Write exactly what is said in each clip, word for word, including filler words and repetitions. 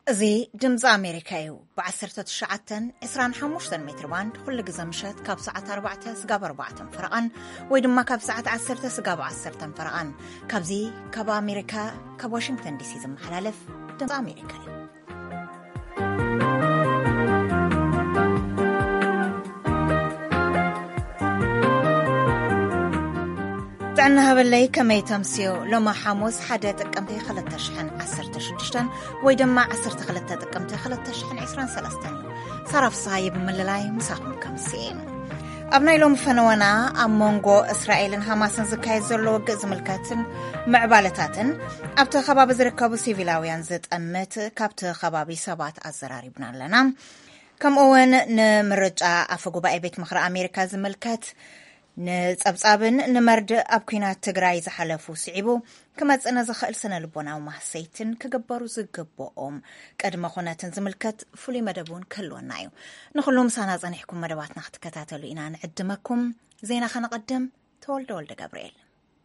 زي دمز أمريكا يو بعشرة تشعتن إسران حموشتن متر باند كل جزمشت كاب ساعة أربعة سجاب أربعة فرقان ويدما كاب ساعة عشرة سجاب عشرة فرقان كاب زي كاب أمريكا كاب واشنطن دي سي زم حلالف دمز أمريكا يو تعنا هبلي كما يتمسيو لما حاموس حدا تقمتي خلت شحن عشرة شدشتن ويدما عشرة خلت تقمتي خلت شحن عشرين ثلاثة صرف صايب مللاي مساقم كمسين أبناي لهم فنوانا أمونغو إسرائيل حماسن زكاي زلو زملكاتن معبالتاتن أبت خباب زركبو سيفيلاويان زت أمت كابت خبابي سبات أزراري بنا لنا كم أون نمرجع أفقو بأي بيت مخرى أمريكا زملكات نصبصابن نمرد أب كينات تግራይ ዝሓለፉ ስዒቡ ከመጽና ዝኽእል ስነ ልቦናዊ ማህሰይትን ክግበሩ ዝግብኦም ቀድመ ኹነትን ዝምልከት ፍሉይ መደቡን ከልወና እዩ ንኹሎም ሳና ጸኒሕኩም መደባትና ክትከታተሉ ኢና ንዕድመኩም ዜና ከነቀድም ተወልደ ወልደ ገብርኤል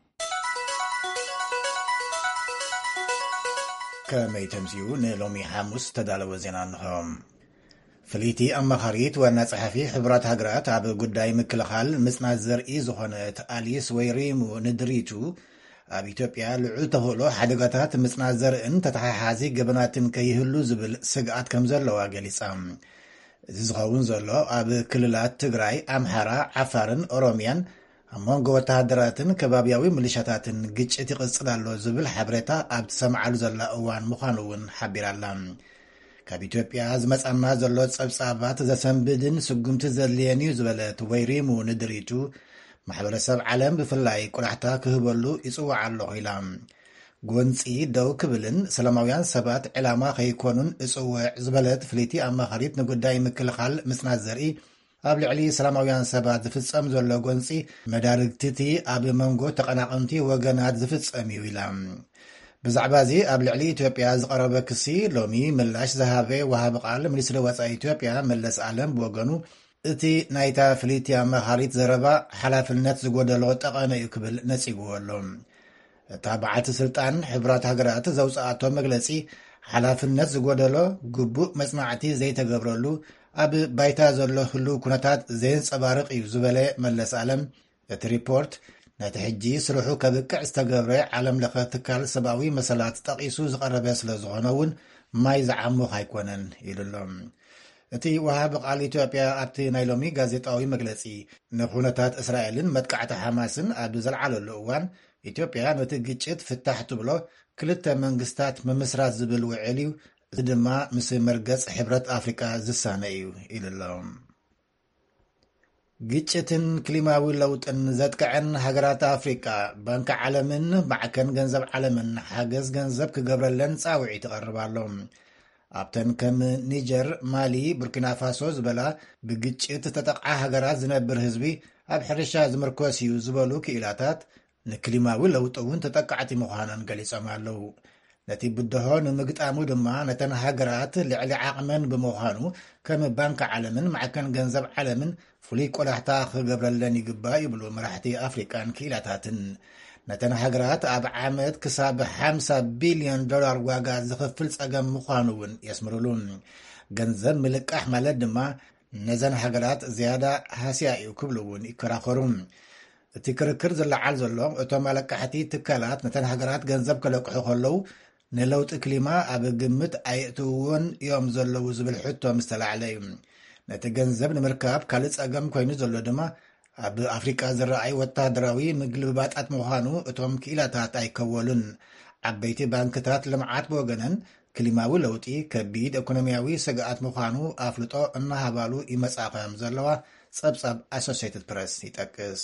ከመይ ተምሲኡ ንሎሚ ሐሙስ ተዳለወ ዜና ንኸም فليتي أمخاريت ونصحفي حبرات هجرات عب قداي مكلخال مصنع زرعي زخونة أليس ويريمو ندريتو عب إثيوبيا لعوته له حدقاتات مصنع زرعن تتحازي قبناتن كيهلو زبل سقعات كمزلو واقليسام زغاون زلو عب كللات تقراي أمحارا عفارن أوروميان أمونغو وتهدراتن كبابياوي مليشاتاتن قيتش اتقصدالو زبل حبريتا عب تسمعالو زلا اوان مخانوون حبيرالام ካብ ኢትዮጵያ ዝመጻና ዘሎ ጸብጻባት ዘሰንብድን ስጉምቲ ዘልየኒ ዝበለት ወይሪሙ ንድሪቱ ማሕበረሰብ ዓለም ብፍላይ ቁራሕታ ክህበሉ ይጽዋዕ ኣሎ ኢላም ጎንጺ ደው ክብልን ሰላማውያን ሰባት ዕላማ ከይኮኑን እጽዋዕ ዝበለት ፍሊቲ ኣማኻሪት ንጉዳይ ምክልኻል ምስናት ዘርኢ ኣብ ልዕሊ ሰላማውያን ሰባት ዝፍጸም ዘሎ ጎንጺ መዳርግቲ ኣብ መንጎ ተቐናቐንቲ ወገናት ዝፍጸም እዩ ኢላም بزعبا زي قبل علي إثيوبيا زقرب كسي لومي ملاش ذهبي وهاب قال منسر وصا إثيوبيا ملس عالم بوغنو اتي نايتا فليتيا مخاريت زربا حلاف النت زغودلو تقانا يكبل نسيغولم تابعات سلطان حبرات هجرات زوصاتو مغلصي حلاف النت زغودلو غبو مسمعتي زي تغبرلو اب بايتا زلو هلو كنتات زين صبارق يزبله ملس عالم ريبورت نتحجي سلوحو كبكع استقبري عالم لخه تكال سباوي مسالات تقيسو زقربه سلازغونون ما يزعمو هايكونن يللم اتي وهاب قال إثيوبيا ابتي نايلومي غازيطاوي مغلصي نخونتات اسرائيلن متقعته حماسن اب زلعلو اوان إثيوبيا نتجيت فتحت بلو كلتا منغستات ممسرات زبل وعليو زدما مس مرغص حبرت افريكا زسانيو يللم ግጭትን ክሊማዊ ለውጥን ዘጥቅዕን ሃገራት አፍሪካ ባንክ ዓለምን ማዕከን ገንዘብ ዓለምን ሓገዝ ገንዘብ ክገብረለን ጻውዒ ተቀርባሎም ኣብተን ከም ኒጀር ማሊ ቡርኪና ፋሶ ዝበላ ብግጭት ተጠቅዓ ሃገራት ዝነብር ህዝቢ ኣብ ሕርሻ ዝምርኮስ እዩ ዝበሉ ክኢላታት ንክሊማዊ ለውጥውን ተጠቅዓቲ ምዃነን ገሊጾም ኣለው ነቲ ብድሆ ንምግጣሙ ድማ ነተን ሃገራት ልዕሊ ዓቕመን ብምዃኑ ከም ባንክ ዓለምን ማዕከን ገንዘብ ዓለምን ፍሉይ ቆላሕታ ክገብረለን ይግባእ ይብሉ መራሕቲ ኣፍሪካን ክኢላታትን ነተን ሃገራት ኣብ ዓመት ክሳብ خمسة ቢልዮን ዶላር ዋጋ ዝኽፍል ጸገም ምዃኑ እውን የስምሩሉን ገንዘብ ምልቃሕ ማለት ድማ ነዘን ሃገራት ዝያዳ ሃስያ እዩ ክብሉ እውን ይከራኸሩን እቲ ክርክር ዝለዓል ዘሎ እቶም መለቃሕቲ ትካላት ነተን ሃገራት ገንዘብ ከለቅሑ ከለው ንለውጢ ክሊማ ኣብ ግምት ኣይእትውን እዮም ዘለው ዝብል ሕቶ ምስተላዕለ እዩ ነቲ ገንዘብ ንምርካብ ካልእ ጸገም ኮይኑ ዘሎ ድማ ኣብ ኣፍሪካ ዝረኣይ ወታደራዊ ምግልባጣት ምዃኑ እቶም ክኢላታት ኣይከወሉን ዓበይቲ ባንክታት ልምዓት ብወገነን ክሊማዊ ለውጢ ከቢድ ኢኮኖሚያዊ ስግኣት ምዃኑ ኣፍልጦ እናሃባሉ ይመጻኸም ዘለዋ ጸብጻብ ኣሶሲየትድ ፕሬስ ይጠቅስ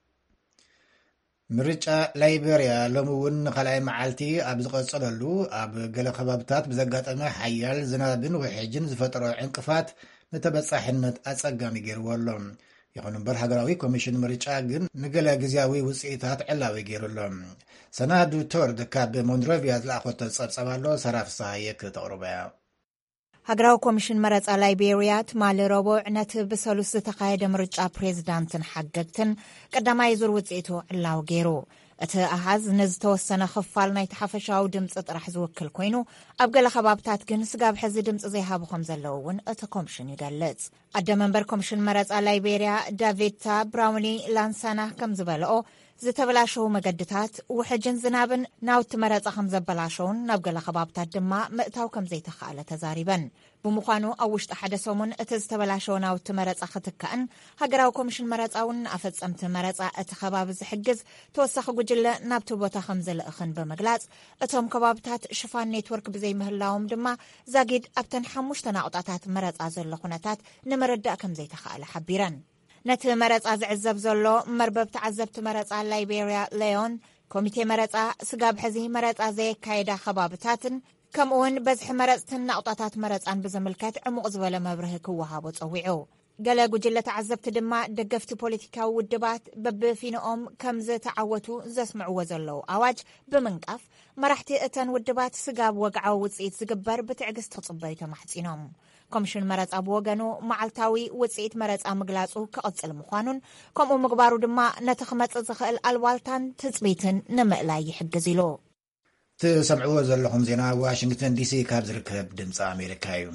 ምርጫ ላይቤሪያ ሎምውን ካልኣይ መዓልቲ ኣብ ዝቐጸለሉ ኣብ ገለ ከባብታት ብዘጋጠመ ሓያል ዝናብን ውሕጅን ዝፈጥሮ ዕንቅፋት نتبصحነት ኣጸጋሚ ገይርዎሎም ይኹን እምበር ሃገራዊ ኮሚሽን ምርጫ ግን ንገለ ግዝያዊ ውጽኢታት ዕላዊ ገይሩሎም ሰናዱ ቶርድ ካብ ሞንሮቪያ ዝለኣኾቶ ጸብጸባሎ ሰራፍሳ የክ ተቕርበያ ሃገራዊ ኮሚሽን መረጻ ላይቤሪያ ትማሊ ረቡዕ ነቲ ብሰሉስ ዝተኻየደ ምርጫ ፕሬዝዳንትን ሓገግትን ቀዳማይ ዙር ውጽኢቱ ዕላዊ ገይሩ እቲ ኣሃዝ ንዝተወሰነ ክፋል ናይ ተሓፈሻዊ ድምፂ ጥራሕ ዝውክል ኮይኑ ኣብ ገለ ከባብታት ግን ስጋብ ሕዚ ድምፂ ዘይሃቡ ከም ዘለዉ እውን እቲ ኮሚሽን ይገልጽ። ኣደ መንበር ኮሚሽን መረፃ ላይቤርያ ዳቪድ ብራውኒ ላንሳና ከም ዝበልኦ ዝተበላሸው መገድታት ውሕጅን ዝናብን ናውቲ መረፃ ከም ዘበላሸውን ናብ ገለ ከባብታት ድማ ምእታው ከም ዘይተኻእለ ተዛሪበን። ብምዃኑ ኣብ ውሽጢ ሓደ ሰሙን እቲ ዝተበላሸው ናውቲ መረፃ ክትከአን ሃገራዊ ኮሚሽን መረፃውን ኣፈፀምቲ መረፃ እቲ ከባቢ ዝሕግዝ ተወሳኺ ጉጅለ ናብቲ ቦታ ከም ዝልእኽን ብምግላጽ እቶም ከባብታት ሽፋን ኔትወርክ ብዘይምህላዎም ድማ ዛጊድ ኣብተን ሓሙሽተ ናቁጣታት መረፃ ዘሎ ኩነታት ንምርዳእ ከም ዘይተኻእለ ሓቢረን። ነቲ መረፃ ዝዕዘብ ዘሎ መርበብ ተዓዘብቲ መረፃ ላይቤርያ ሌዮን ኮሚቴ መረፃ ስጋብ ሕዚ መረፃ ዘየካየዳ ከባብታትን ከምኡውን በዝሒ መረፅትን ናቁጣታት መረፃን ብዝምልከት ዕሙቕ ዝበለ መብርሂ ክወሃቦ ፀዊዑ። ገለ ጉጅለ ተዓዘብቲ ድማ ደገፍቲ ፖለቲካዊ ውድባት በብፊንኦም ከም ዝተዓወቱ ዘስምዕዎ ዘለዉ ኣዋጅ ብምንቃፍ መራሕቲ እተን ውድባት ስጋብ ወግዓዊ ውፅኢት ዝግበር ብትዕግስቲ ክፅበዩ ተማሕፂኖም። ኮሚሽን መረፃ ብወገኑ መዓልታዊ ውፅኢት መረፃ ምግላጹ ክቕፅል ምዃኑን ከምኡ ምግባሩ ድማ ነቲ ክመፅእ ዝኽእል ኣልዋልታን ትፅቢትን ንምእላይ ይሕግዝ ኢሉ። ትሰምዕዎ ዘለኹም ዜና ዋሽንግተን ዲሲ ካብ ዝርከብ ድምፂ ኣሜሪካ እዩ።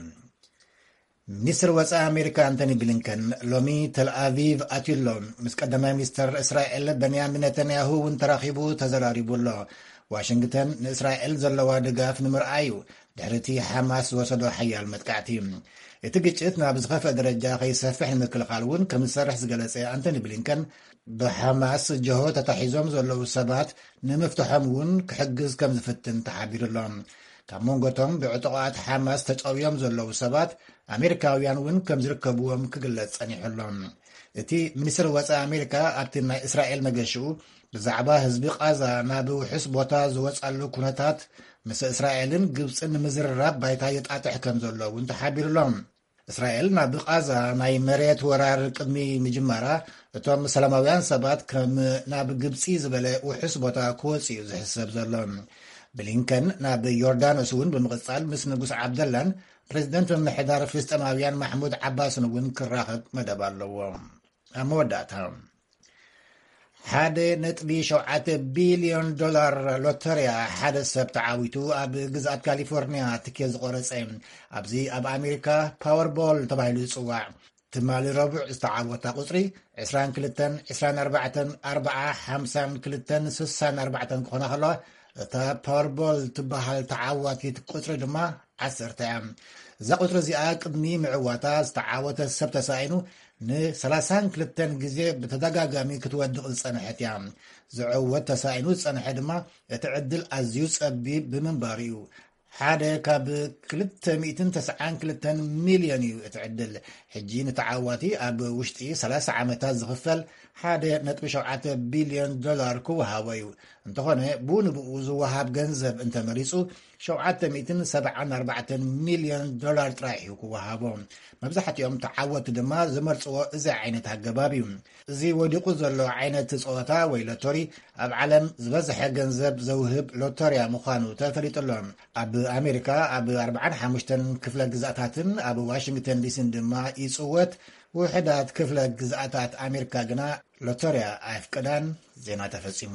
ሚኒስትር ወፃኢ ኣሜሪካ አንቶኒ ብሊንከን ሎሚ ተልኣቪቭ ኣትዩሎ ምስ ቀዳማይ ሚኒስትር እስራኤል ቤንያሚን ኔታንያሁ እውን ተራኺቡ ተዘራሪቡ ኣሎ። ዋሽንግተን ንእስራኤል ዘለዋ ድጋፍ ንምርኣዩ ድሕርቲ ሓማስ ዝወሰዶ ሓያል መጥቃዕቲ እቲ ግጭት ናብ ዝኸፍአ ደረጃ ከይሰፍሕ ንምክልኻል እውን ከም ዝሰርሕ ዝገለጸ አንቶኒ ብሊንከን ብሓማስ ጀሆ ተታሒዞም ዘለዉ ሰባት ንምፍትሖም እውን ክሕግዝ ከም ዝፍትን ተሓቢሩሎም። ካብ መንጎቶም ብዕጡቓት ሓማስ ተጨውዮም ዘለዉ ሰባት ኣሜሪካውያን እውን ከም ዝርከብዎም ክግለጽ ጸኒሑሎም። እቲ ሚኒስትር ወፃኢ ኣሜሪካ ኣብቲ ናይ እስራኤል መገሽኡ ብዛዕባ ህዝቢ ቃዛ ናብ ውሕስ ቦታ ዝወፃሉ ኩነታት ምስ እስራኤልን ግብፅን ንምዝርራብ ባይታ የጣጥሕ ከም ዘሎ እውን ተሓቢሩሎም። እስራኤል ናብ ቃዛ ናይ መሬት ወራር ቅድሚ ምጅማራ እቶም ሰላማውያን ሰባት ከም ናብ ግብፂ ዝበለ ውሕስ ቦታ ክወፅኡ ዝሕሰብ ዘሎ። ብሊንከን ናብ ዮርዳኖስ እውን ብምቕጻል ምስ ንጉስ ዓብደላን ፕሬዚደንት ምምሕዳር ፍልስጥማውያን ማሕሙድ ዓባስን እውን ክራኸብ መደብ ኣለዎ። ኣብ መወዳእታ ሓደ ነጥቢ ሸውዓተ ቢልዮን ዶላር ሎተርያ ሓደ ሰብ ተዓዊቱ ኣብ ግዝኣት ካሊፎርኒያ ትኬት ዝቆረፀ ኣብዚ ኣብ ኣሜሪካ ፓወርቦል ተባሂሉ ይፅዋዕ ትማሊ ረቡዕ ዝተዓወታ ቁፅሪ عشرين كلتن عشرين أربعة أربعة خمسة كلتن ستة أربعة كኾና ከለዋ እታ ፓወርቦል ትበሃል ተዓዋቲት ቁፅሪ ድማ عشرة እያ። እዛ ቁፅሪ እዚኣ ቅድሚ ምዕዋታ ዝተዓወተ ሰብ ተሳኢኑ ن32 ግዜ ብተደጋጋሚ ክትወድቕ ዝጸንሐት እያ። ዝዕወት ተሳኢኑ ዝጸንሐ ድማ እቲ ዕድል ኣዝዩ ጸቢብ ብምንባር እዩ። ሓደ ካብ ክልተ ተስዓን ክልተን ሚልዮን እዩ እቲ ዕድል። ሕጂ ንተዓዋቲ ኣብ ውሽጢ ሰላሳ ዓመታት ዝኽፈል ሓደ ነጥቢ ሸውዓተ ቢልዮን ዶላር ክወሃቦ እዩ። እንተኾነ ብንብኡ ዝወሃብ ገንዘብ እንተመሪፁ ሸውዓተ ሰብዓን ኣርባዕተን ሚልዮን ዶላር ጥራይ እዩ ክወሃቦ። መብዛሕትኦም ተዓወቲ ድማ ዝመርፅዎ እዚ ዓይነት ኣገባብ እዩ። እዚ ወዲቑ ዘሎ ዓይነት ፀወታ ወይ ሎተሪ ኣብ ዓለም ዝበዝሐ ገንዘብ ዘውህብ ሎተርያ ምዃኑ ተፈሊጡሎ። ኣብ ኣሜሪካ ኣብ ኣርባዓን ሓሙሽተን ክፍለ ግዝኣታትን ኣብ ዋሽንግተን ዲሲን ድማ ይፅወት። ውሕዳት ክፍለ ግዝኣታት ኣሜሪካ ግና ሎተርያ ኣይፍቅዳን። ዜና ተፈጺሙ።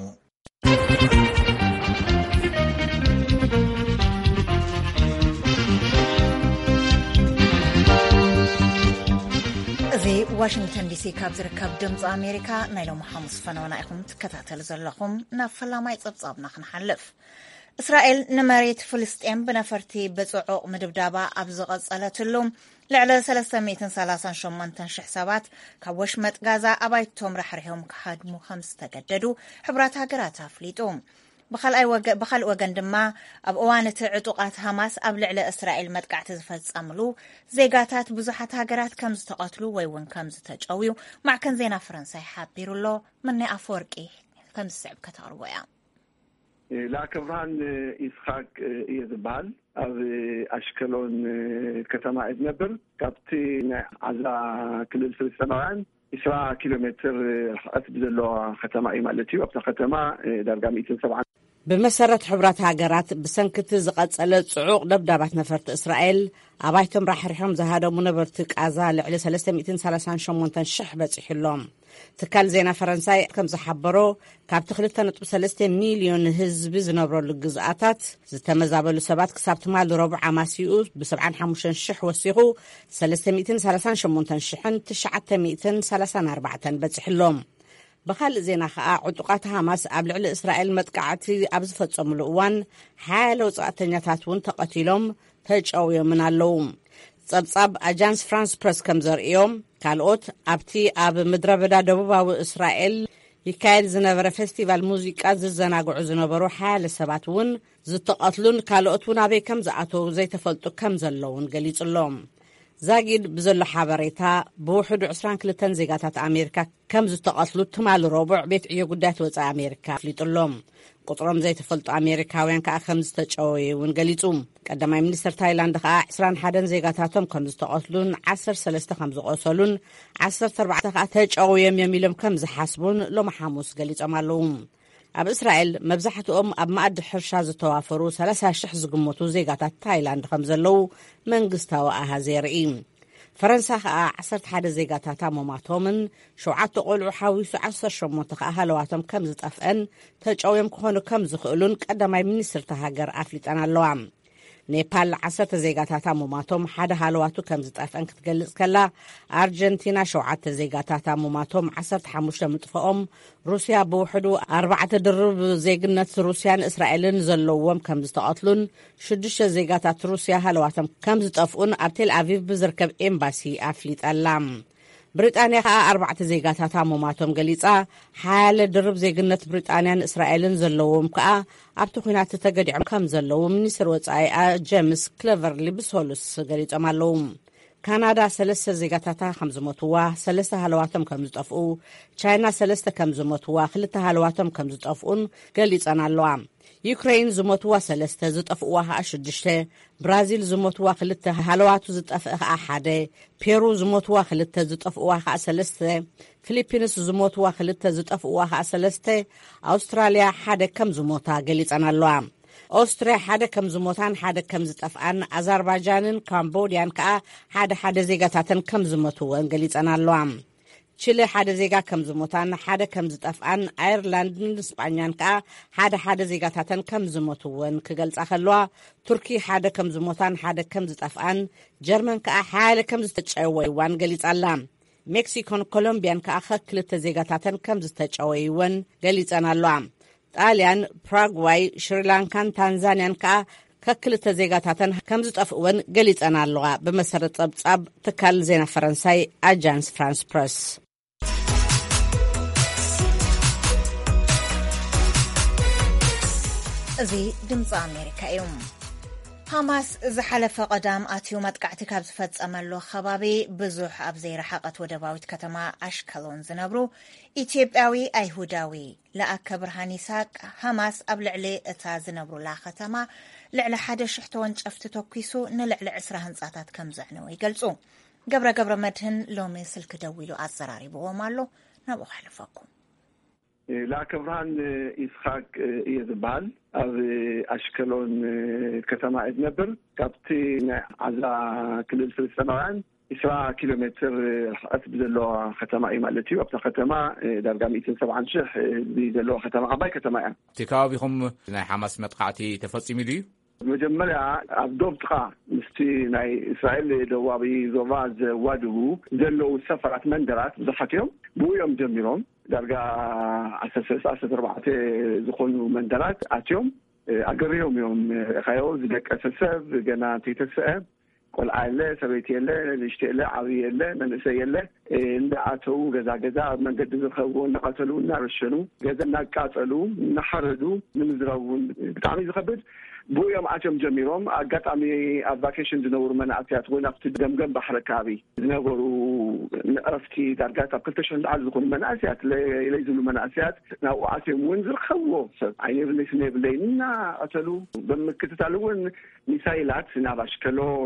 እዚ ዋሽንግተን ዲሲ ካብ ዝርከብ ድምፂ ኣሜሪካ ናይ ሎሚ ሓሙስ ፈነወና ኢኹም ትከታተሉ ዘለኹም። ናብ ፈላማይ ፀብጻብና ክንሓልፍ። እስራኤል ንመሬት ፍልስጤም ብነፈርቲ ብፅዑቕ ምድብዳባ ኣብ ዝቐጸለትሉ ልዕሊ ሰለስተ ሚእትን ሰላሳን ሸሞንተን ሽሕ ሰባት ካብ ወሽመጥ ጋዛ ኣባይቶም ረሕርሖም ክሃድሙ ከም ዝተገደዱ ሕብራት ሃገራት ኣፍሊጡ። ብኻልእ ወገን ድማ ኣብ እዋን እቲ ዕጡቓት ሃማስ ኣብ ልዕሊ እስራኤል መጥቃዕቲ ዝፈጸምሉ ዜጋታት ብዙሓት ሃገራት ከም ዝተቐትሉ ወይ እውን ከም ዝተጨውዩ ማዕከን ዜና ፈረንሳይ ሓቢሩሎ። መናይ ኣፈወርቂ ከም ዝስዕብ ከተቕርቦ እያ። ላከብርሃን ይስሐቅ እየ ዝበሃል ኣብ ኣሽከሎን ከተማ እየ ዝነብር። ካብቲ ናይ ዓዛ ክልል ፍልስጤማውያን عشرة ኪሎ ሜትር ርሕቀት ብዘለዋ ከተማ እዩ ማለት እዩ። ኣብታ ከተማ ዳርጋ ሚእትን ሰብዓን بمسرة حبرات هاجرات بسنكت زقصله صعوق دبدابات نفرت اسرائيل ابايتم راح رحم زهادو منبرتك ازال على ثلاثمائة وثلاثين وثمانية شح بصحلهم تكال زينا فرنساي كم زحبرو كاب تخلت نطب ثلاثة مليون حزب زنبرو للجزئات زتمزابلو سبات كسبت مال ربع عماسيو بسبعة وخمسين شح وسيغو ثلاثمائة وثلاثين وثمانية شحن تسعمائة وثلاثين وأربعة بصحلهم بخال زينا خا عطقات حماس اب لعل اسرائيل متقعتي ابز فصملو وان حالو صاتنياتات ون تقتيلهم تجاويو من اللوم صبصب اجانس فرانس بريس كمزريوم ካልኦት ኣብቲ ኣብ ምድረ በዳ ደቡባዊ እስራኤል ይካየድ ዝነበረ ፌስቲቫል ሙዚቃ ዝዘናግዑ ዝነበሩ ሓያለ ሰባት እውን ዝተቐትሉን ካልኦት እውን ኣበይ ከም ዝኣተው ዘይተፈልጡ ከም ዘለውን ገሊጹሎም ዛጊድ ብዘሎ ሓበሬታ ብውሕዱ عشرين وعشرين ዜጋታት ኣሜሪካ ከም ዝተቐትሉ ትማል ረቡዕ ቤት ዕዮ ጉዳያት ወጻኢ ኣሜሪካ ፍሊጡሎም ቁጥሮም ዘይተፈልጡ ኣሜሪካውያን ከዓ ከም ዝተጨወዩን ገሊጹ ቀዳማይ ሚኒስትር ታይላንድ ከዓ عشرين وواحد ዜጋታቶም ከም ዝተቐትሉን عشرة وثلاثين ከም ዝቆሰሉን عشرة وأربعة ከዓ ተጨወዮም የሚሎም ከም ዝሓስቡን ሎም ሐሙስ ገሊጾም ኣለዉ ኣብ እስራኤል መብዛሕትኦም ኣብ ማዕድ ሕርሻ ዝተዋፈሩ ثلاثين شح ዝግመቱ ዜጋታት ታይላንድ ከም ዘለዉ መንግስታዊ ኣሃዝ የርኢ فرنسا عشرة وواحد ዜጋታት ሞማቶምን ሸውዓተ ቆልዑ ሓዊሱ عشرة وثمانية ከዓ ሃለዋቶም ከም ዝጠፍአን ተጨውዮም ክኾኑ ከም ዝኽእሉን ቀዳማይ ሚኒስትር ተሃገር ኣፍሊጠን ኣለዋ ኔፓል عشرة ዜጋታት ሞማቶም ሓደ ሃለዋቱ ከም ዝጠፍአን ክትገልጽ ከላ ኣርጀንቲና ሸውዓተ ዜጋታት ሞማቶም عشرة وخمسة ምጥፍኦም ሩስያ ብውሕዱ أربعة ድርብ ዜግነት ሩስያን እስራኤልን ዘለዎም ከም ዝተቐትሉን ሽዱሽተ ዜጋታት ሩስያ ሃለዋቶም ከም ዝጠፍኡን ኣብ ቴል ኣቪቭ ብዝርከብ ኤምባሲ ኣፍሊጠላ ብሪጣንያ ከዓ أربعة ዜጋታት ሞማቶም ገሊጻ ሓያለ ድርብ ዜግነት ብሪጣንያን እስራኤልን ዘለዎም ከዓ ኣብቲ ኩናት ተገዲዖም ከም ዘለዉ ሚኒስትር ወጻኢ ጄምስ ክሌቨርሊ ብሶሉስ ገሊጾም ኣለዉ ካናዳ ثلاثة ዜጋታታ ከም ዝሞትዋ ثلاثة ሃለዋቶም ከም ዝጠፍኡ ቻይና ثلاثة ከም ዝሞትዋ ክልተ ሃለዋቶም ከም ዝጠፍኡን ገሊጸን ኣለዋ ዩክሬን ዝሞትዋ ثلاثة ዝጠፍኡዋ ከዓ ሽዱሽተ ብራዚል ዝሞትዋ ክልተ ሃለዋቱ ዝጠፍእ ከዓ ሓደ ፔሩ ዝሞትዋ ክልተ ዝጠፍኡዋ ከዓ ثلاثة ፊሊፒንስ ዝሞትዋ ክልተ ዝጠፍኡዋ ከዓ ثلاثة ኣውስትራልያ ሓደ ከም ዝሞታ ገሊጸን ኣለዋ أستراليا حدا كم زموتان حدا كم زتفقان أذربيجان كامبوديان كا حدا حدا زيغاتاتن كم زموتوان قليت أنا اللوام تشيلي حدا زيغا كم زموتان حدا كم زتفقان أيرلاند إسبانيان كا حدا حدا زيغاتاتن كم زموتوان كقلت أخلوا تركي حدا كم زموتان حدا كم زتفقان جرمن كا حدا كم زتشعويوان قليت ألام مكسيكون كولومبيان كا أخكلت زيغاتاتن كم زتشعويوان قليت أنا اللوام ጣልያን ፕራግዋይ ሽሪላንካን ታንዛኒያን ከዓ ከክልተ ዜጋታተን ከም ዝጠፍኡን ገሊጸን ኣለዋ በመሰረት ጸብጻብ ትካል ዜና ፈረንሳይ አጃንስ ፍራንስ ፕሬስ እዚ ድምፂ ኣሜሪካ እዩ حماس زحلف قدام أتيو متقعت كاب ዝፈጸመሉ ከባቢ ብዙሕ ኣብ ዘይረሓቐት ወደባዊት ከተማ ኣሽከሎን ዝነብሩ ኢትዮጵያዊ ኣይሁዳዊ ለኣከ ብርሃን ይስሐቅ حماس ኣብ ልዕሊ እታ ዝነብሩላ ከተማ ልዕሊ ሓደ ሽሕ ተወንጨፍቲ ተኪሱ ንልዕሊ عشرة ህንጻታት ከም ዘዕነው ይገልጹ ገብረ ገብረ መድህን ሎሚ ስልክ ደው ኢሉ ኣዘራሪብዎም ኣሎ ናብኡ ሓልፈኩም لكن برهان إسحاق يزبال أو أشكالون كتما إدنبر كابتي على كل الفلسطينيين إسراء كيلومتر أتبدلوا ختما إمالتي وقت ختما درجة مئتين وسبعة شح بيدلوا ختما عباي ختما تكاوبهم حماس متقعتي تفصيمي لي مجملة عبدوب تقع مستي ناي إسرائيل دوابي زواز وادو دلوا سفرات مندرات زحتهم بو يوم جميلهم درجة أساس أساس أربعة زخون مندرات أتيوم أجريهم يوم خيال زدك أساس جنا تيتسأ كل عائلة سبيتي له نشتي له عوي له ننسي له نعتو جزا جزا من قد زخون نقتلوا نرشلوا جزا نقتلوا نحردوا نمزرون بتعمل زخبر بويا معاتهم جميلهم قطعمي افاكيشن دنور مناعتيات وين افتي دمجم بحر كابي نغورو نعرفتي درجات كلتشن على زكون مناعتيات ليزلوا مناعتيات نوعاتهم وينزل خو عيني بلي سنه بلينا قتلوا بمكتتالون مسايلات ناباشكلون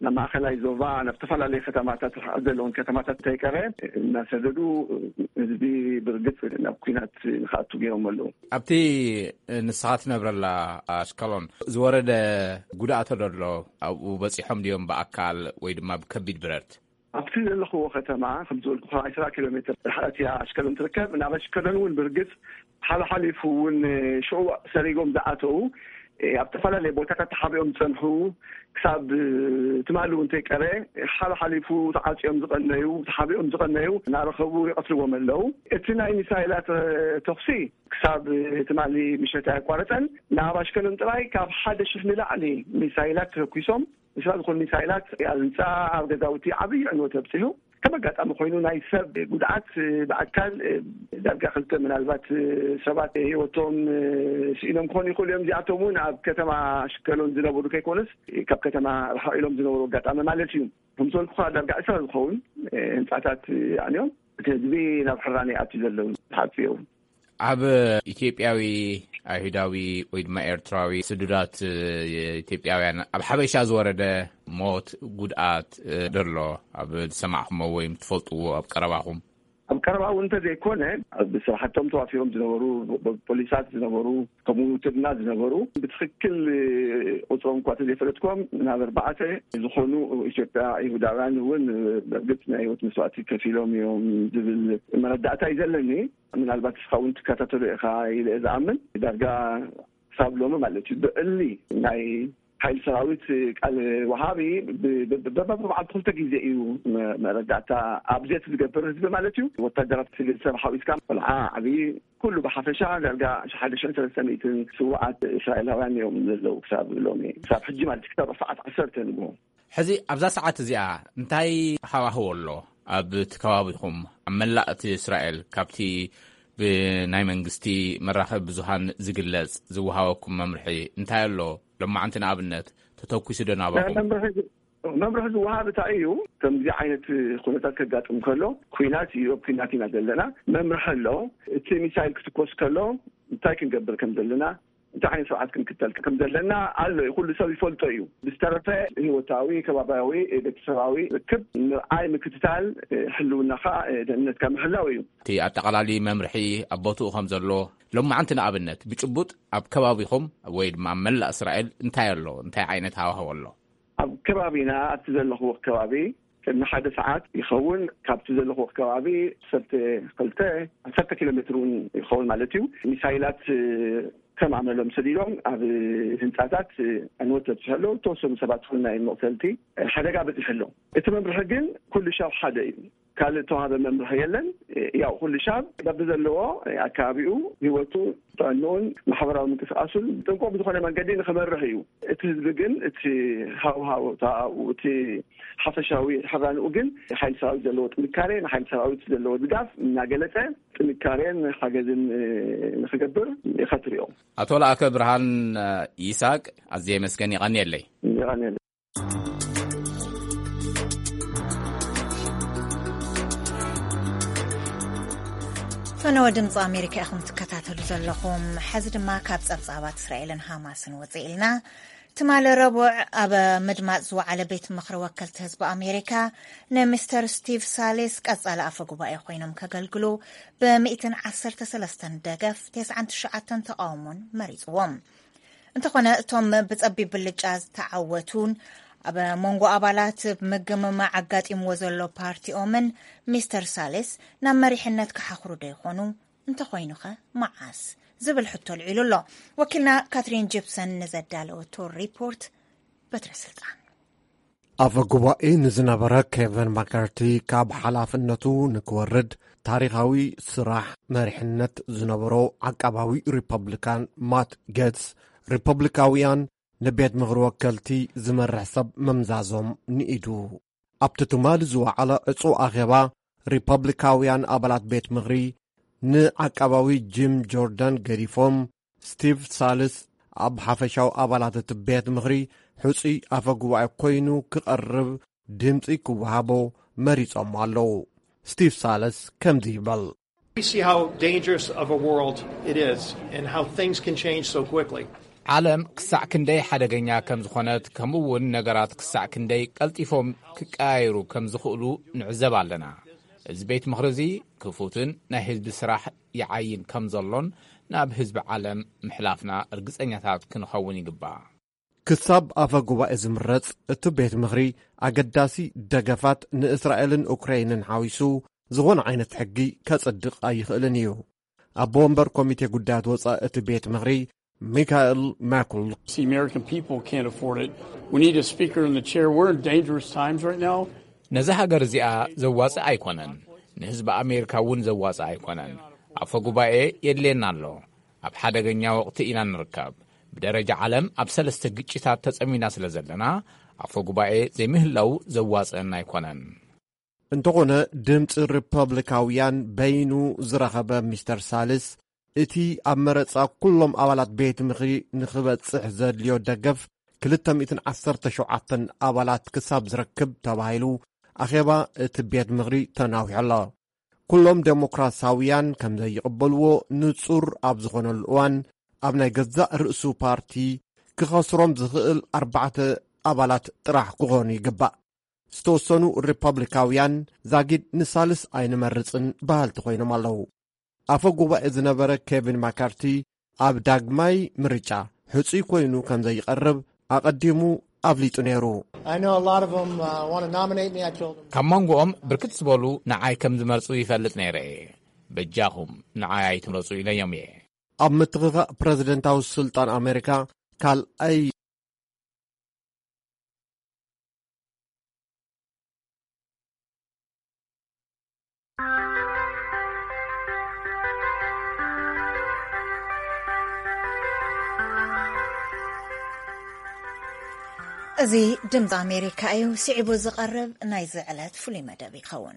لما خلای زوبا نفتفل علی ختمات ازلون ختمات تیکره نسددو زبی برگت نبکینات خاطو گیرم ولو. ابتی نسخات نبرلا اشکالون زوارد گودات دارلو او بسی حمدیم با اکال وید ما بکبید برد. ابتی لخو ختمه خمسون عشرة کیلومتر حالتی اشکالون ترکب نباش کردنون برگت حال حالی فون شو سریعم دعاتو. ابتفل علی بوتک تحبیم سنحو كسب تمالو انت كره حال حليفو تعاطي ام زقنايو تحبي ام زقنايو نعرفوا يقتلوا منلو اتنا مسائلات تفصي كسب تمالي مش تاع قرطن نعرفش كن طراي كاب حدا شفنا لعني مسائلات كويسوم مش هذول مسائلات انت عبد داوتي عبي انه تبسيو كما قالت أم خوينو نايسب قدعات بأكل دابقى خلت من البات سبات هيوتهم سئلهم كون يقول يوم زيعتمون عب كتما شكلون زنبورو كيكونس كاب كتما رحوا إلهم زنبورو قات أما مالتيهم هم زول كخوا دابقى أسر الخون انفعتات يعني تهدبي نبحراني أبتزلون حاب فيهم عب إثيوبياوي أيهوداوي ويدما إيرتراوي سدودات إثيوبياويان أب حبيشة زورده موت قدعات درلو أب سمعهم ويم تفلطوا أب كرباهم أب كرباهم أنت زي كونه بصراحة تم توافيهم زنورو بوليسات زنورو كموترنا زنورو بتخكل أطرام قوات زي فلتكم من هذا أربعة يزخونوا إثيوبيا أيهوداويان وين بقتنا أيوت مسواتي كفيلهم يوم دبل مردعتا يزلني من البات خاونت كاتاتوري خايل إذا عمل درجة صابلومه مالتي بقلي ناي هاي سراويت قال وهابي ببعض كل تجزئيو مردعتا أبزيت تجبر حزب مالتي وتدرت في السبحة إسكام والعا عبي كله بحفشة درجة شحال شنتر سنة سواءات إسرائيل هواني يوم نزلوا كساب لومي كساب حجي مالتي كتاب رفعت عشرة نجوم حزي أبزا ساعات زيا انتاي حوا هو الله أب تكوابهم عملت إسرائيل كابتي بناي منغستي مراخب بزوهان زغلص زوهاوكم ممرحي انتاي له لما عنتنا ابنت تتوكي سدنا باكم ممرحي ممرحي زوها بتاعيو كم دي عينت خلطات كداتم كله كوينات يوب كويناتي نادلنا ممرحي له تي ميسايل كتكوس كله انتاي كنقبل كم دلنا انت عين ساعات كم كتل كم دلنا قال يقول سوي فولتيو بسترفه هو تاوي كباباوي دكسراوي كب عاي مكتتال حلونا خا دنت كم حلاوي تي اتقلالي ممرحي ابوتو خمزلو لما عنتنا ابنت بيصبط اب كبابيهم ويد ما مل اسرائيل انتاي له انتاي عينت هاو هو الله اب كبابينا اتزلخو كبابي كنا حدا ساعات يخون كابتزلخو كبابي ست قلته ستة كيلومترون يخون مالتيو مسايلات كم عملهم سديلهم على هنتاتات أنوت تحلو توصل سبعة خلنا المقتلتي حدا قابل تحلو إتمام برهجن كل شاب حدا قال تو هذا من برهيلن يا كل شاب بدل اللواء أكابيو يوتو تعنون محاورة متفاصل تنقوا بدخل من قدين خبر رهيو تزبجن ت هاو هاو تا وت حفشاوي حران أوجن حين ساوي زلوت مكارين حين ساوي زلوت بداف ناقلته مكارين حاجزين نخجبر يخطريو أطول أكبرهان إيساق عزيز مسكني غني لي غني لي فنو دمز أمريكا أخم تكتاتلو زلقوم حزد ما كاب صبصابات إسرائيل حماسن وزيلنا تمال ربع أبا مجمع على بيت مخر وكلت حزب أمريكا نمستر ستيف ساليس قصال أفقوا بأي خوينم كقلقلو بمئتين عصرة سلستن دقف تسعة تشعة تقامون مريضوهم انتقونا توم بتقبي بالجاز تعوتون أبا مونغو أبالات بمقم مع عقات إموزلو بارتي أومن مستر ساليس نماري حنات كحاخرو ديخونو انتقوينوخا معاس زبل حتو العيلو الله وكلنا كاترين جيبسون نزدالو تور ريبورت بتر سلطان أفقوائي نزنبرا كيفن ماكارتي كاب حلافنتو نكورد تاريخاوي سراح مريحنت زنبرو عقاباوي ريبابليكان مات جيتس ريبابليكاويان نبيت مغرو وكالتي زمرح سب ممزازهم نئدو أبتتمال زوعلا اصو آخبا ريبابليكاويان أبلات بيت مغري نعقاباوي جيم جوردان غريفوم ستيف سالس أب حفشاو أبلات بيت مغري حسي أفقوا كوينو كقرب دمتي كوهابو مريض أمالو ستيف سالس كم ديبال We see how dangerous of a world it is and how things can change so quickly. ዓለም ክሳዕ ክንደይ ሓደገኛ ከም ዝኾነት ከምኡውን ነገራት ክሳዕ ክንደይ ቀልጢፎም ክቀያይሩ ከም ዝኽእሉ ንዕዘብ ኣለና። እዚ ቤት ምኽሪ እዚ ክፉትን ናይ ህዝቢ ስራሕ ይዓይን ከም ዘሎን ናብ ህዝቢ ዓለም ምሕላፍና እርግጸኛታት ክንኸውን ይግባእ። ክሳብ ኣፈ ጉባኤ ዝምረጽ እቲ ቤት ምኽሪ ኣገዳሲ ደገፋት ንእስራኤልን ኡክራይንን ሓዊሱ ዝኾነ ዓይነት ሕጊ ከጸድቕ ኣይኽእልን እዩ። ኣቦ ወንበር ኮሚቴ ጉዳያት ወጻኢ እቲ ቤት ምኽሪ ሚካኤል ማኩል ነዚ ሃገር እዚኣ ዘዋጽእ ኣይኮነን፣ ንህዝቢ ኣሜሪካ እውን ዘዋጽእ ኣይኮነን። ኣፈ ጉባኤ የድልየና ኣሎ። ኣብ ሓደገኛ ወቕቲ ኢና ንርከብ። ብደረጃ ዓለም ኣብ ሰለስተ ግጭታት ተጸሚና ስለ ዘለና ኣፈ ጉባኤ ዘይምህላው ዘዋጽአና ኣይኮነን። እንተኾነ ድምፂ ሪፐብሊካውያን በይኑ ዝረኸበ ሚስተር ሳልስ እቲ ኣብ መረጻ ኩሎም ኣባላት ቤት ምኽሪ ንኽበጽሕ ዘድልዮ ደገፍ ክልተ ሚእትን ዓሰርተ ሸውዓተ ኣባላት ክሳብ ዝረክብ ተባሂሉ ኣኼባ እቲ ቤት ምኽሪ ተናዊሑ ኣሎ። ኩሎም ዴሞክራሳውያን ከም ዘይቕበልዎ ንጹር ኣብ ዝኾነሉ እዋን ኣብ ናይ ገዛእ ርእሱ ፓርቲ ክኸስሮም ዝኽእል ኣርባዕተ ኣባላት ጥራሕ ክኾኑ ይግባእ። ዝተወሰኑ ሪፐብሊካውያን ዛጊድ ንሳልስ ኣይንመርጽን ባህልቲ ኮይኖም ኣለዉ። ኣፈ ጉባኤ ዝነበረ ኬቪን ማካርቲ ኣብ ዳግማይ ምርጫ ሕጹይ ኮይኑ ከም ዘይቐርብ ኣቐዲሙ ኣፍሊጡ ነይሩ። ካብ መንጎኦም ብርክት ዝበሉ ንዓይ ከም ዝመርጹ ይፈልጥ ነይረ። በጃኹም ንዓይ ኣይትምረጹ ኢለዮም እየ። ኣብ ምትኽኻእ ፕረዚደንታዊ ስልጣን ኣሜሪካ ካልኣይ እዚ ድምፂ ኣሜሪካ እዩ። ስዒቡ ዝቐርብ ናይ ዝዕለት ፍሉይ መደብ ይኸውን።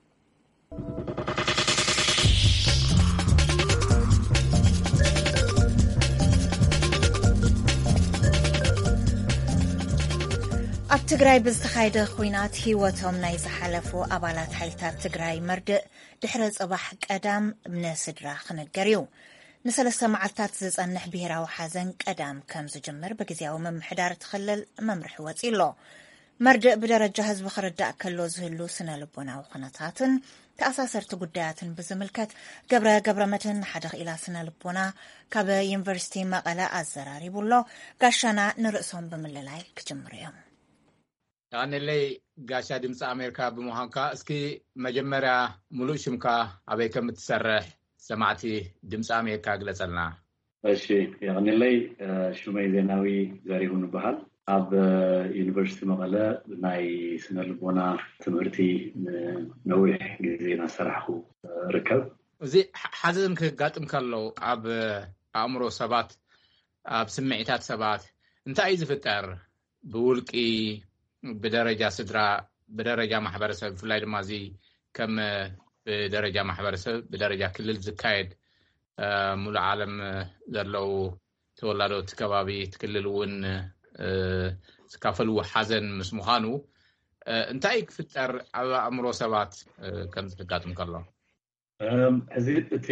ኣብ ትግራይ ብዝተኻየደ ኩናት ህይወቶም ናይ ዝሓለፉ ኣባላት ሓይልታት ትግራይ መርድእ ድሕረ ጽባሕ ቀዳም ንስድራ ክነገር እዩ። ንሰለስተ መዓልታት ዝጸንሕ ብሄራዊ ሓዘን ቀዳም ከም ዝጅምር ብግዜያዊ ምምሕዳር ትኽልል መምርሒ ወፂሎ መርድእ ብደረጃ ህዝቢ ክርዳእ ከሎ ዝህሉ ስነ ልቦናዊ ኩነታትን ተኣሳሰርቲ ጉዳያትን ብዝምልከት ገብረ ገብረ መድህን ሓደ ኽኢላ ስነ ልቦና ካብ ዩኒቨርሲቲ መቐለ ኣዘራሪቡሎ ጋሻና ንርእሶም ብምልላይ ክጅምር እዮም። ያንለይ ጋሻ ድምፂ ኣሜሪካ ብምዃንካ እስኪ መጀመርያ ሙሉእ ሽምካ ኣበይ ከም እትሰርሕ ሰማዕቲ ድምፂ ኣሜሪካ ግለጸልና። እሺ ያንለይ ሹመይ ዜናዊ ዘሪሁን ይበሃል። ኣብ ዩኒቨርሲቲ መቐለ ናይ ስነ ልቦና ትምህርቲ ነዊሕ ግዜ እናሰርሕኩ ርከብ። እዚ ሓዘን ክጋጥም ከሎ ኣብ ኣእምሮ ሰባት ኣብ ስምዒታት ሰባት እንታይ እዩ ዝፍጠር? ብውልቂ ብደረጃ ስድራ ብደረጃ ማሕበረሰብ ብፍላይ ድማ እዚ ከም ብደረጃ ማሕበረሰብ ብደረጃ ክልል ዝካየድ ሙሉእ ዓለም ዘለው ተወላዶት ከባቢ ትክልል እውን ዝካፈልዎ ሓዘን ምስ ምዃኑ እንታይ ክፍጠር ኣብ ኣእምሮ ሰባት ከም ዝጋጥም ከሎ? እዚ እቲ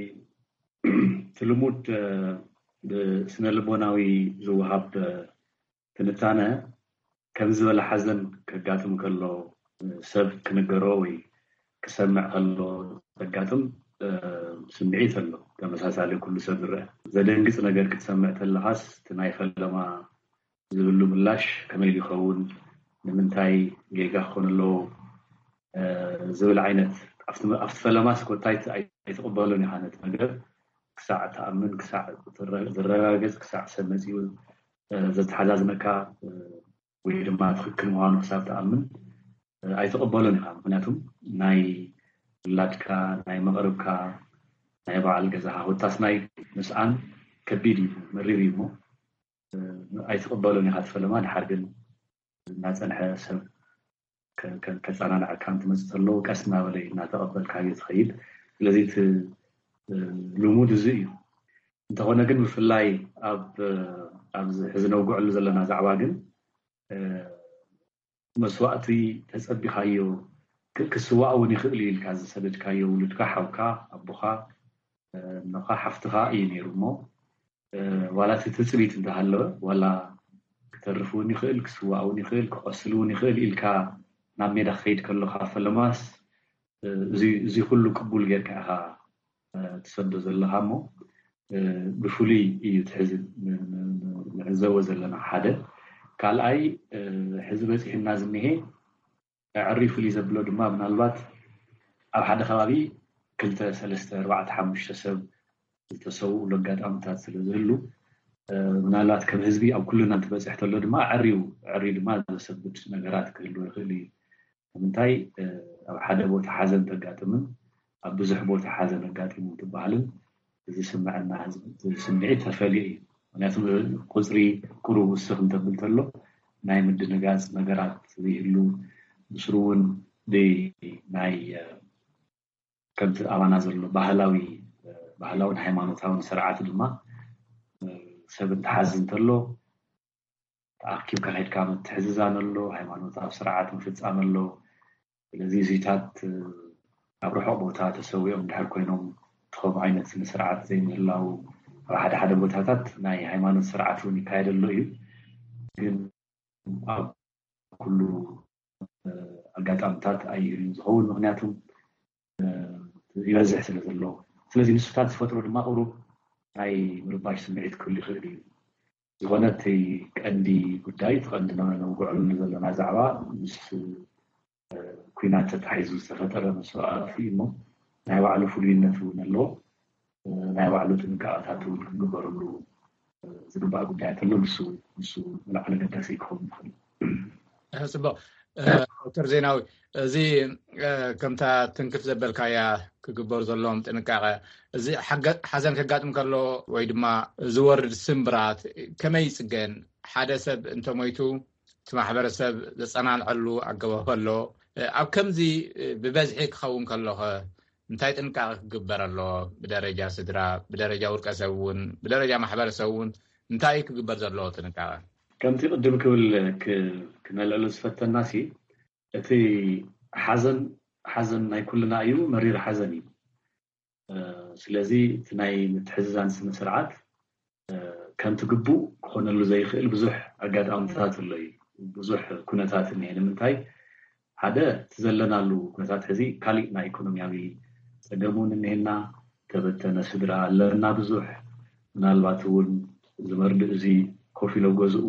ትልሙድ ብስነ ልቦናዊ ዝውሃብ ትንታነ ከም ዝበለ ሓዘን ከጋጥም ከሎ ሰብ ክነገሮ ወይ ክሰምዕ ከሎ ዘጋጥም ስምዒት ኣሎ። ተመሳሳሊ ኩሉ ሰብ ይርአ። ዘደንግፅ ነገር ክትሰምዕ ተለኻስ እቲ ናይ ፈለማ ዝብሉ ምላሽ ከመይ ይኸውን ንምንታይ ጌጋ ክኾን ኣለዎ ዝብል ዓይነት ኣብቲ ፈለማስ ኮታይ ኣይተቐበሎን ኢኻ ነቲ ነገር ክሳዕ ተኣምን ክሳዕ ዝረጋገፅ ክሳዕ ሰብ መፂኡ ዘተሓዛዝነካ ወይ ድማ ትክክል ምዃኑ ክሳብ ተኣምን ኣይተቐበሎን ኢኻ። ምክንያቱም ናይ ውላድካ ናይ መቕረብካ ናይ በዓል ገዛኻ ወታስ ናይ ምስኣን ከቢድ እዩ መሪር እዩ እሞ ኣይተቐበሎን ኢኻ ትፈለማ ድሓር ግን እናፀንሐ ሰብ ከፃናንዐካ እንትመፅእ ተሎ ቀስ እናበለ እናተቐበልካዮ ትኸይድ። ስለዚ እቲ ልሙድ እዚ እዩ። እንተኾነ ግን ብፍላይ ኣብ ኣብዚ ሕዚ ነውግዕሉ ዘለና ዛዕባ ግን መስዋእቲ ተፀቢኻዮ ክስዋእ እውን ይኽእል እዩ ኢልካ ዝሰደድካዮ ውሉድካ ሓውካ ኣቦኻ ንኻ ሓፍትኻ እዩ ነይሩ እሞ ولا تتسريت انتهالله ولا كترفوني خيل كسواوني خيل كأصلوني خيل إلكا نامي دخيت كله خاف لماس زي زي كله قبول غير كها تسدد اللهامو بفولي يتحزن نعزوز لنا حدا قال أي حزبت إحنا زنيه عرف لي زبلو دما من الوقت أو حدا خلابي كنت سلسة أربعة حمش سب التسوق لقد أمتات سلزلو منالات كم حزبي أو كلنا نتبصح تلو دما عريو عري دما سبب نجارات كله يخلي منتاي أو حدا بوت حزن تقاتمن أو بزح بوت حزن تقاتمن تبعلن إذا سمعنا حزب سمعت فلي أنا ثم قصري كرو السخن تبلتلو نايم الدنجاز نجارات ذيلو بسرون دي ناي كنت أوانا زلو بحلاوي بحلاون حيمانوتاون سرعات دما سبب تحزن تلو تأكيب كهيد كامل تحززان اللو حيمانوتاو سرعات مفتزان اللو الذي زيتات أبروحو بوتات تسويهم دحر كوينهم تخوب عينة سرعات زي من الله واحد حدا بوتاتات ناي حيمانوت سرعاتون يكايد اللو كله القاتامتات أي زهول مغنياتهم يوزع سلسلو سلسل نسفتات فترة ما قرب أي مرباش سمعت كل خيري زغنتي كأندي قداي تغندنا نوقع نزلنا زعبا مش كوينات تتحيزو استفترة مسواء فيمو ناي وعلو فلوينتو نلو ناي وعلو تنكاعتاتو نقبرلو زربا قداي تلو نسو نسو ملعنا قداسي يكون حسبا دكتور زيناوي زي كمتا تنكف زبلكايا كغبر زلوم تنقاقه زي حزن كغاطم كلو ወይ ድማ ዝወርድ ስምብራት ከመይ ጽገን ሓደ ሰብ እንተ ሞይቱ ማሕበረሰብ ዘጸናንዐሉ ኣገባበሎ ኣብ ከምዚ ብበዝሒ ክኸውን ከለኸ እንታይ ጥንቃቄ ክግበር ኣሎ ብደረጃ ስድራ ብደረጃ ውልቀ ሰብውን ብደረጃ ማሕበረሰብውን እንታይ ክግበር ዘሎ ጥንቃቄ ከምቲ ቅድም ክብል ክነልዕሉ ዝፈተናሲ እቲ ሓዘን ሓዘን ናይ ኩልና እዩ መሪር ሓዘን እዩ ስለዚ እቲ ናይ ምትሕዝዛን ስነ ስርዓት ከምቲ ግቡእ ክኾነሉ ዘይኽእል ብዙሕ ኣጋጣሚታት ኣሎ እዩ ብዙሕ ኩነታት እኒሄ ንምንታይ ሓደ ትዘለናሉ ኩነታት ሕዚ ካሊእ ናይ ኢኮኖምያዊ ፀገሙን እኒሄና ተበተነ ስድራ ኣለና ብዙሕ ምናልባት እውን ዝመርድእ እዚ ኮፍ ኢሎ ገዝኡ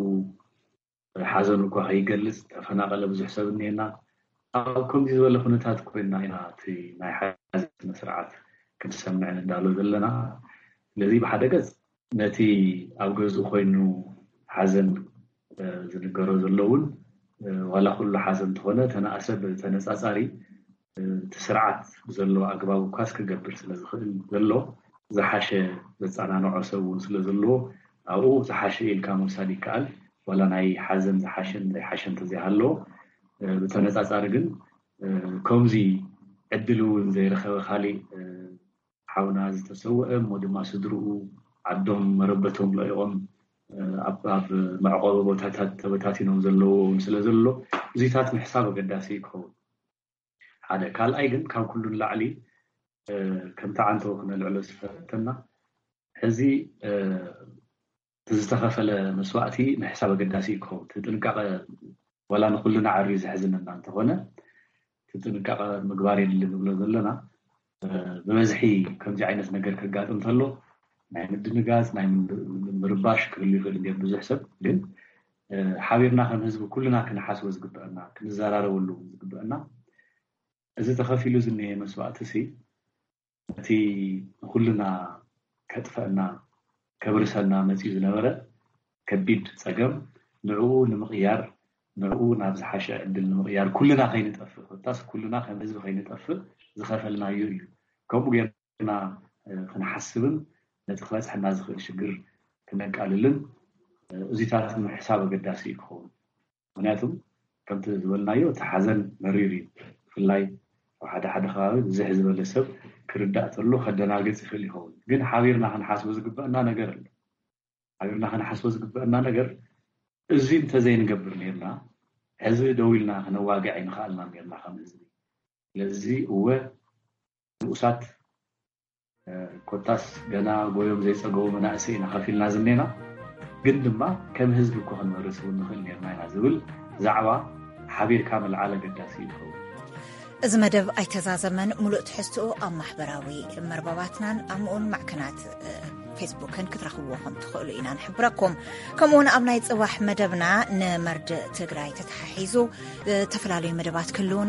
ሓዘኑ እኳ ከይገልጽ ተፈናቐለ ብዙሕ ሰብ እኒሄና ኣብ ከምዚ ዝበለ ኩነታት ኮይና ኢና እቲ ናይ ሓዘን ስነ ስርዓት ክንሰምዕ እንዳሎ ዘለና ስለዚ ብሓደ ገጽ ነቲ ኣብ ገዝኡ ኮይኑ ሓዘን ዝንገሮ ዘለውን ዋላ ኩሉ ሓዘን ተኾነ ተናእሰብ ተነጻጻሪ እቲ ስርዓት ዘለዎ ኣግባብ እኳ ክገብር ስለዝኽእል ዘሎ ዝሓሸ ዘጸናንዖ ሰብ እውን ስለዘለዎ ኣብኡ ዝሓሸ ኢልካ ምውሳድ ይከኣል ولا ناي حزن زحشن زي حشن تزيهالو بتنጻጻሪ ግን كومزي عدلون زي رخوه خالي حاونا ዝተሰውአ ሞድማ ስድሩኡ ዓዶም መረበቶም ለይቆም ኣብ ማዕቆብ ቦታታት ተበታቲኖም ዘለዎ ስለዘሎ እዚታት ምሕሳብ ገዳሲ ይከውን ሓደ ካልኣይ ግን ካብ ኩሉ ላዕሊ ከም ተዓንቶ ክነልዕሎ ዝፈተና ሕዚ تزتخفل مسواتي نحساب قداسي كو تتنقق ولا نقولنا عري زحزننا انت هنا تتنقق مقباري اللي نقولو زلنا بمزحي كم زي عينت نقر كقاطم تلو ناي مدنقاز ناي مرباش كل يقول ندير بزح سب لين حابيرنا خن حزب كلنا كنا حاسب زقبنا كنا زرارو ولو زقبنا اذا تخفيلو زني مسواتي سي تي كلنا كتفنا كبرسلنا مزي زنبره كبيد صقم نعو نمغيار نعو نابز حاشا عندل نمغيار كلنا خينطفل تاس كلنا خمزب خينطفل زخفلنا يو كم غيرنا كنحسبن نتخلص حنا زخل شجر كنقاللن ازيتات حساب قداسي يكون مناتم كنت زبلنايو تحزن مريري فلاي وحدا حدا خاوي زي حزب السب كردات له خدناغص يخلي هون ግን ሓቢርና ክንሓስብ ዝግበአና ነገር ኣሎ ሓቢርና ክንሓስብ ዝግበአና ነገር እዚ እንተዘይንገብር ነርና ሕዚ ደውልና ክነዋግዕ ይንኻልና ነርና ከም ህዝቢ ስለዚ እወ ንኡሳት ኮታስ ገና ጎዮም ዘይጸገው መናእሰይና ከፊልና ዝኔና ግን ድማ ከም ህዝብ ኮን መርሰው ንኽእል ነርናይና ዝብል ዛዕባ ሓቢርካ መልዓለ ገዳሲ ይኸው እዚ መደብ ኣይተዛዘመን ሙሉእ ትሕዝትኡ ኣብ ማሕበራዊ መርበባትናን ኣምኡን ማዕከናት ፌስቡክን ክትረኽብዎ ከም ትኽእሉ ኢና ንሕብረኩም ከምኡውን ኣብ ናይ ጽባሕ መደብና ንመርድእ ትግራይ ተተሓሒዙ ተፈላለዩ መደባት ክህልውና